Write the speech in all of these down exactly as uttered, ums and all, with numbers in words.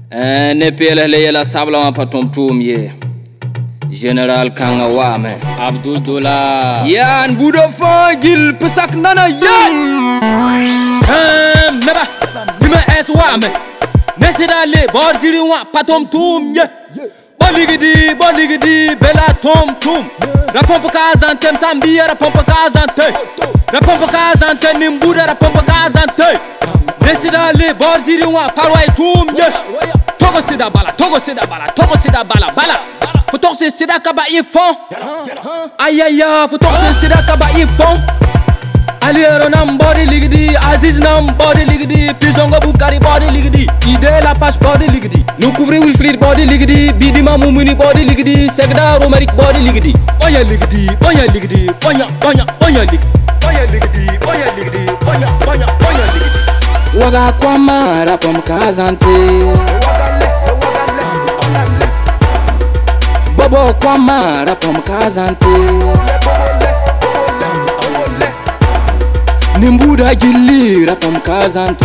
Ne pele le yela sabla pa tom tum ye General Kanga Wame Abdul Dola Yan Budo Fangil Pesak Nana Yan Neba Nima es Wame Nesida le Borziri wa patom tum ye Boligidi Boligidi Bela tom tum Rapompa kazantem Sambia Rapompa kazante Rapompa kazante Nimbuda Rapompa kazante Nesida le Borziri wa Palwai tum ye Togo sida bala Togo sida bala Togo sida bala Bala Faut torser sida kaba ifon Aïe aïe faut torser sida kaba ifon Ali Ronam body ligidi Aziz nam body ligidi Pizongo Bukari body ligidi Ide la page body ligidi Nukubri Wilfried body ligidi Bidima Mumuni body ligidi Segda Romeric body ligidi Boya ligidi Boya ligidi Boya boya boya ligidi Boya ligidi Boya ligidi Boya boya boya ligidi Waga kwa mara pom kazante Bobo kwa mara pom kazante Nimbuda gilli rapom kazante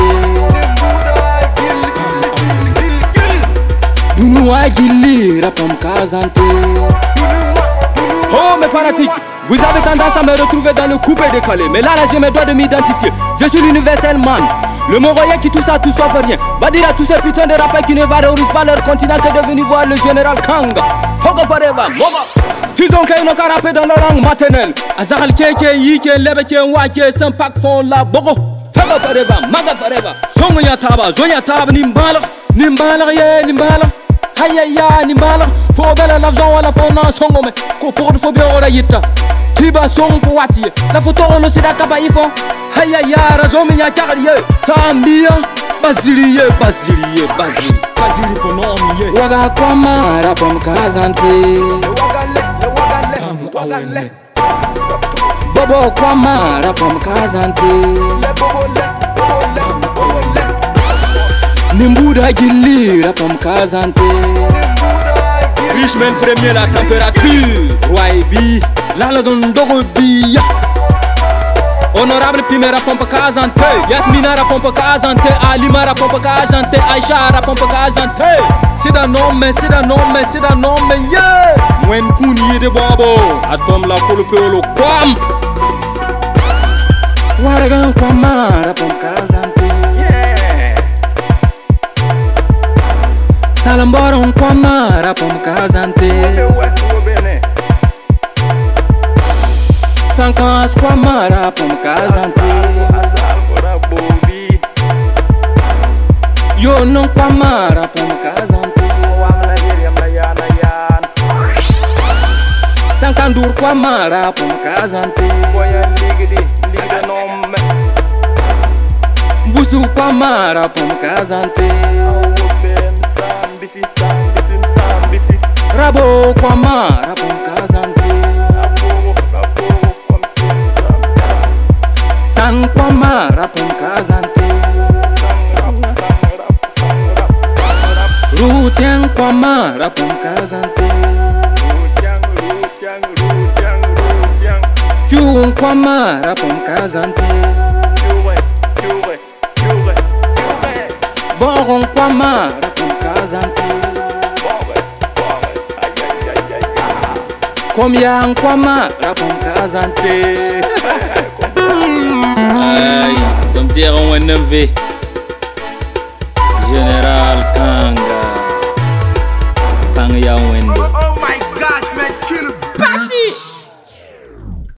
Dunua gilli rapom kazante Oh mes fanatiques, vous avez tendance à me retrouver dans le coupé décalé. Mais là là je me dois de m'identifier. Je suis l'universel man, le Mongolien qui tout ça tout sauf rien. Va dire à tous ces putains de rappeurs qui ne valorisent pas leur continent que de venir voir le général Kanga. Fogo forever, mogo. Tu ont qu'à une rapper dans la langue maternelle. Azakal keke yike lebeke wake sempak font la bogo. Fogo forever, maga forever. Songo ya taba, zoya taba nimbala, nimbala ye nimbala. Aïe aïe aïe nimbala. Faut belle l'argent à la fond songo me. Ko pour de faut bien ora yita. Tiba song pour wati. La photo on sida kaba ifon. Aïe aïe aïe razomi ya chariye. Sambia. Basiliye, Basiliye, Basiliye, Basiliye ponomiye. Waga kwa mara pom kazante. Bobo kwa mara pom kazante. Nimbuda gilli rapom kazante. Richman premier la température. Roi bi, la lagon dogo bi. Honorable Pimera pompa kazante, Yasmina pompa kazante, Alima pompa kazante, Aisha pompa kazante. C'est d'un homme, c'est d'un homme, c'est d'un homme, yeah. Mwen kuni de bobo, atom la polo polo kwam. Waragan kwamara pompa kazante. Salamboron kwamara pompa kazante. Sankans kwa mara pom kazante. Yo non kwa mara pom kazante. Sankandur kwa mara pom kazante. Busu kwa mara pom kazante. Rabo kwa mara pom kazante. San kwa mara pom kazante. Rutiang kwa mara pom kazante. Kyung kwa mara pom kazante. Borong kwa mara pom kazante. Komyang kwa mara pom kazante. Aïe, comme dire on est